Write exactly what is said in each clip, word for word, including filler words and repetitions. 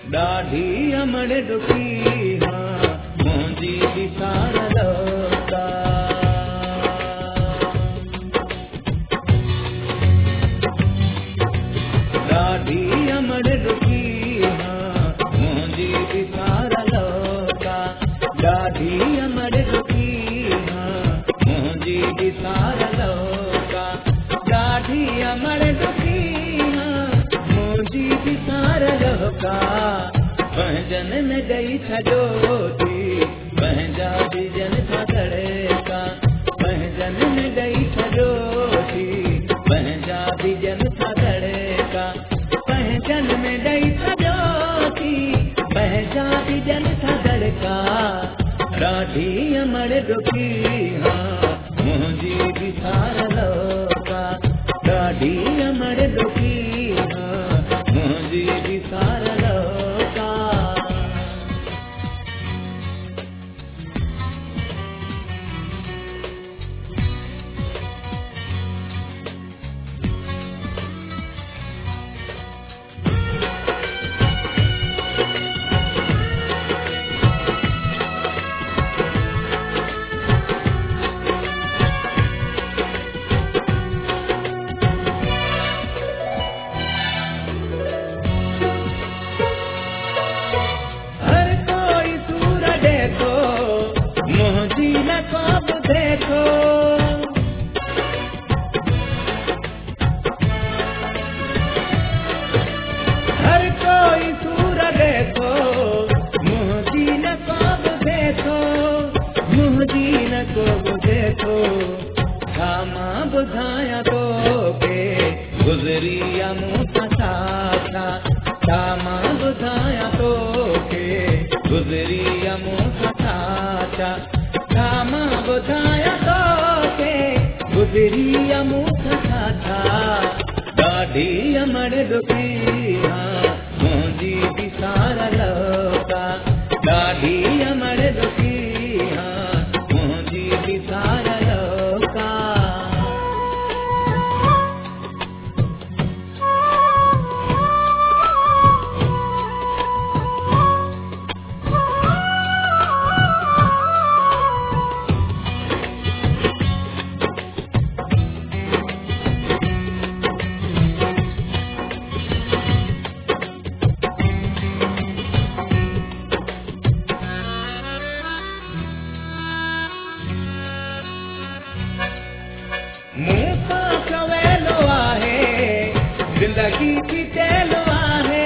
ॾाढी अमड़ दुखी हाँ मुंहिंजी विसार लौका ॾाढी अमड़ दुखी हाँ मुंहिंजी विसार लौका ॾाढी अमड़ दुखी हाँ मुंहिंजी विसार लौका ॾाढी अमड़ दुखी हाँ मुंहिंजी विसार लौका पंहिंजन में ॾेई छॾियो थी पंहिंजा बिजन थदड़े का पंहिंजन में ॾेई छॾियो थी पंहिंजा बिजन थदड़े का पंहिंजन में ॾेई छॾियो थी पंहिंजा बिजन थदड़े का ॾाढी अमड़ दुखी हाँ मुंहिंजी विसार लौका ॾाढी अमड़ दुखी हाँ मुंहिंजी विसार लौका हर कोई सूर देखो मुंहिंजी न कोब देखो मुंहिंजी न कोब देखो छा मां ॿुधायां तोखे गुज़री मूं सां छा छा मां ॿुधायां तोखे गुज़री मूं सां छा छा मां ॿुधायां तोखे गुज़री मूं सां छा ॾाढी अमड़ दुखी हाँ मुंहिंजी विसार लौका ॾाढी अमड़ दुखी हाँ मुंहिंजी विसार लौका मूं सां सवेलो आहे ज़िंदगी बीतेलो आहे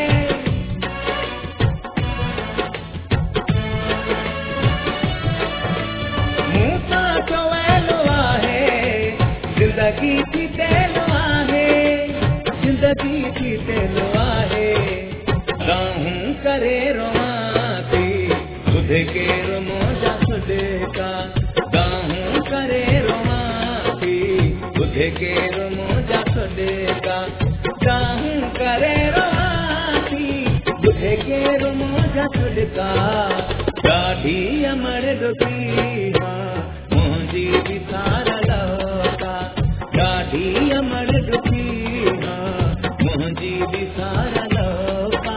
मूं सां सवेलो आहे ज़िंदगी बीतेलो आहे ज़िंदगी बीतेलो आहे राहूं करे रोवां थी ॿुध केरु मुंहिंजा सुॾे का राहूं करे रोवां ॿुध केरु मुंहिंजा सुॾे का राहूं करे रोवां थी ॿुध केरु मुंहिंजा सुॾे का ॾाढी अमड़ दुखी हाँ मुंहिंजी विसार लौका ॾाढी अमड़ दुखी हाँ मुंहिंजी विसार लौका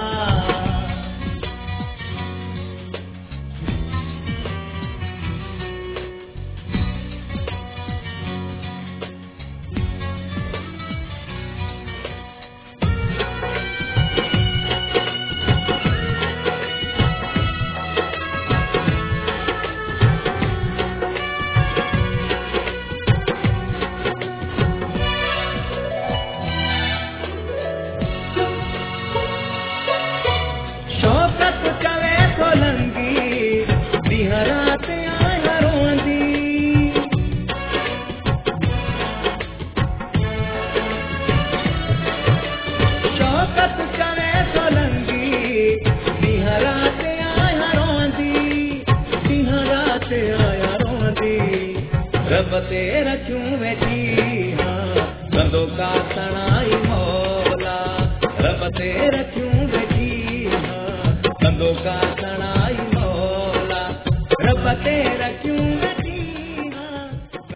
शौकत चवे सोलंगी ॾींहं राति आहियां रोंदी शौकत चवे सोलंगी ॾींहं राति आहियां रोंदी ॾींहं राति आहियां रोंदी रब ते रखूं वेठी हाँ कंदो का सणाई